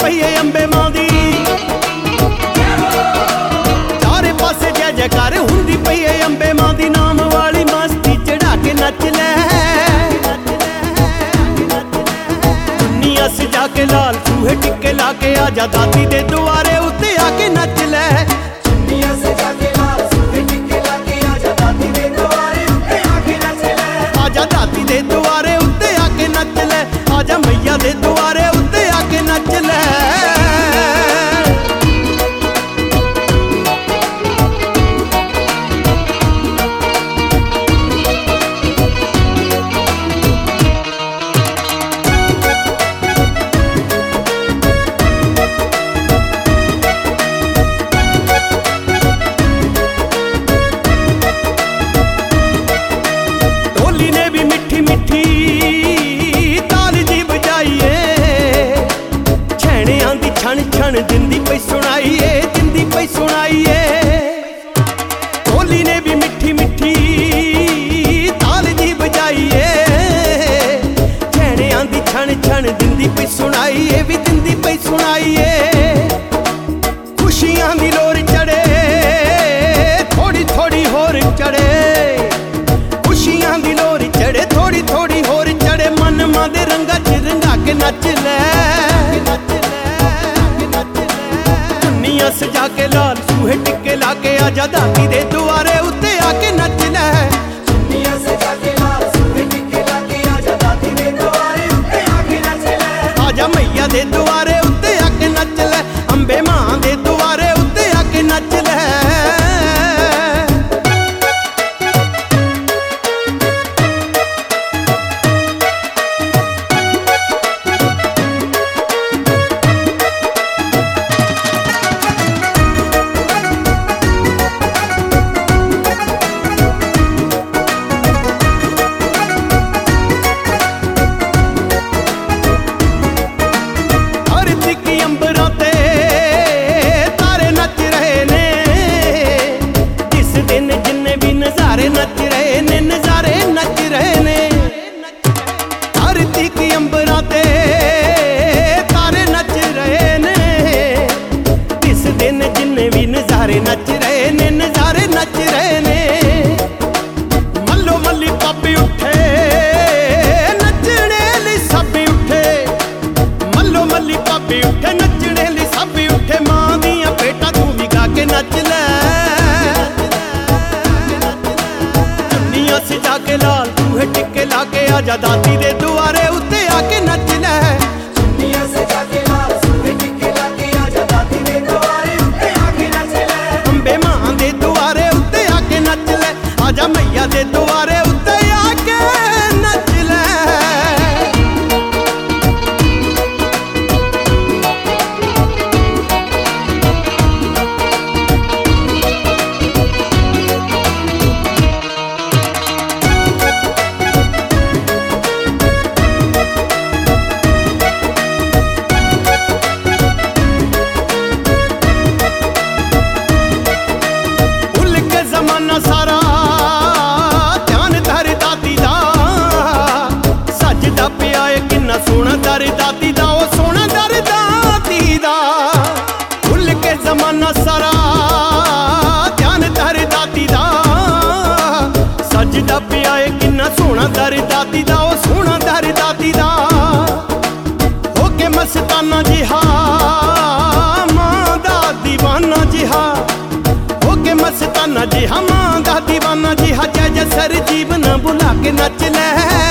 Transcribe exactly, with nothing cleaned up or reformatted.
पई है अंबे मां दी, चारे पासे जय जयकार हुंदी पई है अंबे मां दी। नाम वाली मस्ती चढ़ा के नच ले, दुनिया सजा के लाल चूहे टिक्के लाके आजा दाती दे दुआरे उत्ते आके नच ले। दुनिया सजा के लाल चूहे टिक्के लाके आजा दाती दे दुआरे उत्ते आके नच ले। आजा दाती दे दुआरे उत्ते आके नच ले, आजा मैया दे दुआरे उत्ते आके नच ले। छण छण जिंदी पई सुनाइए, जिंदी पई सुनाइए। ढोली ने भी मिठी मिठी ताल जी बजाइए, छेड़े आंदी छण छण जिंदी पई सुनाइए, भी जिंदी पई सुनाइए। खुशियां दी लोर चढ़े थोड़ी थोड़ी होर चढ़े, खुशियां दी लोर चढ़े थोड़ी थोड़ी होर चढ़े। मन मां दे रंगा च रंगा के नच ले, सजा के लाल चूहे टिक्के लाके आजा दाती दे दुआरे उत्ते आके नच ले। दुनिया सजा के लाल चूहे टिक्के लाके आजा दाती दे दुआरे उत्ते आके नच ले। आजा मैया दे दुआरे उत्ते आके नच ले, अंबे मां दे दुआरे उत्ते आके नच ले। नच रहे ने नजारे नच रहे ने, धरती की अंबरां ते तारे नच रहे ने। इस दिन जिन्ने भी नजारे नच रहे ने, नजारे नच रहे ने। मल्लो मल्ली पापी उठे नचने ली सभी उठे, मल्लो मल्ली पापी उठे नचने ली सभी उठे। मां दियां बेटा तू भी गा के नच ले, सजा के लाल चूहे टिक्के लाके आजा दाती दे दुआरे उत्ते आके नच ले। दुनिया सजा के लाल चूहे टिक्के लाके आजा दाती दे दुआरे उत्ते आके नच ले। अंबे मां दे दुआरे उत्ते आके नच ले, आजा मैया दे दुआरे उत्ते आके नच ले। सारा ध्यान धर दाती दा सजदा पिया है किन्ना सोना दर दाती दा, ओ सोना दर दाती दा। भुल के जमाना सारा ध्यान धर दाती दा, सजदा पिया है किन्ना सोना दर दाती दा, ओ सोना दर दाती दा। होके मस्ताना जिहा मां दा दीवाना जिहा, मस्ताना जी हम दा दीवाना जी हा। जय जय सर जीवन बुला के नच ले।